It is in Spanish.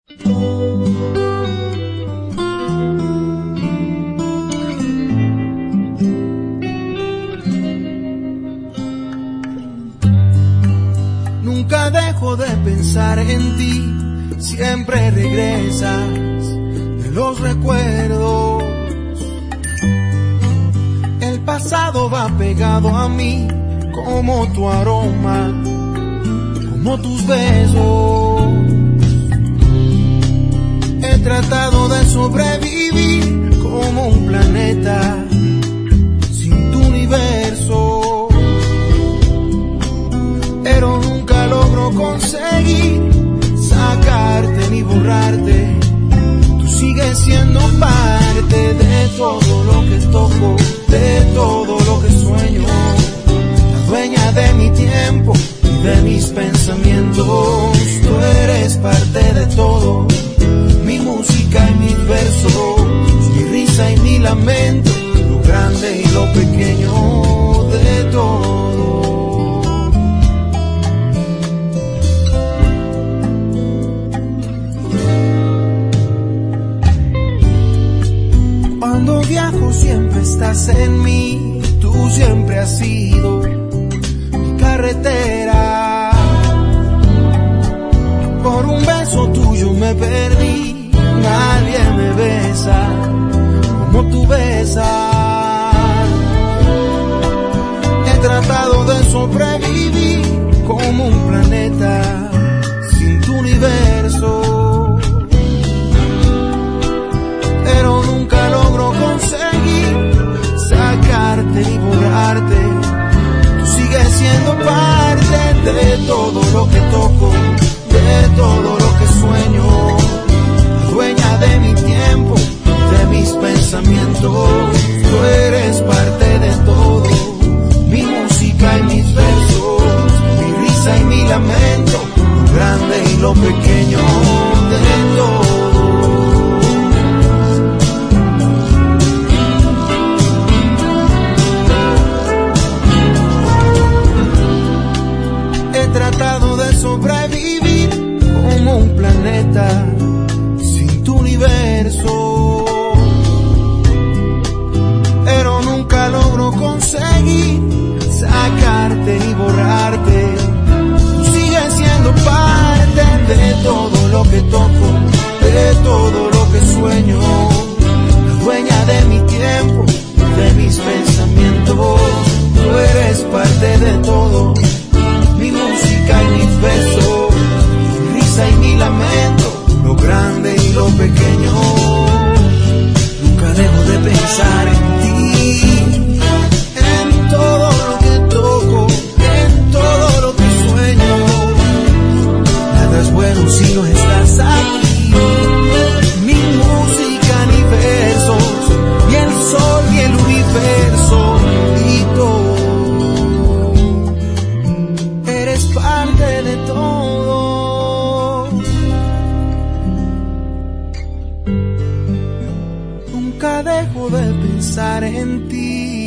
Nunca dejo de pensar en ti, siempre regresas de los recuerdos. El pasado va pegado a mí como tu aroma, como tus besos. He tratado de sobrevivir como un planeta sin tu universo, pero nunca logro conseguir sacarte ni borrarte. Tú sigues siendo parte de todo lo que toco, de todo lo que sueño, la dueña de mi tiempo y de mis pensamientos. Tú eres parte de todo, mi música y mis versos, mi risa y mi lamento, lo grande y lo pequeño de todo. Cuando viajo siempre estás en mí, tú siempre has sido mi carretera. Por un beso tuyo me perdí, nadie me besa como tú besas. He tratado de sobrevivir como un planeta sin tu universo, pero nunca logro conseguir sacarte y borrarte. Tú sigues siendo parte de todo lo que toco, de todo lo que sueño, la dueña de mi tiempo, de mis pensamientos. Tú eres parte de todo, mi música y mis versos, mi risa y mi lamento, lo grande y lo pequeño de todo. He tratado de sobrevivir como un planeta sin tu universo, pero nunca logro conseguir sacarte y borrarte. Tú sigues siendo parte de todo lo que toco, de todo lo que sueño, la dueña de mi tiempo, de mis pensamientos. Tú eres parte de todo, mi música y mis besos, mi risa y mi lamento, lo grande y lo pequeño. Nunca dejo de pensar en ti, en todo lo que toco, en todo lo que sueño. Nada es bueno si no estás aquí. Mi música ni versos, ni el sol ni el universo, y todo. Parte de todo. Nunca dejo de pensar en ti.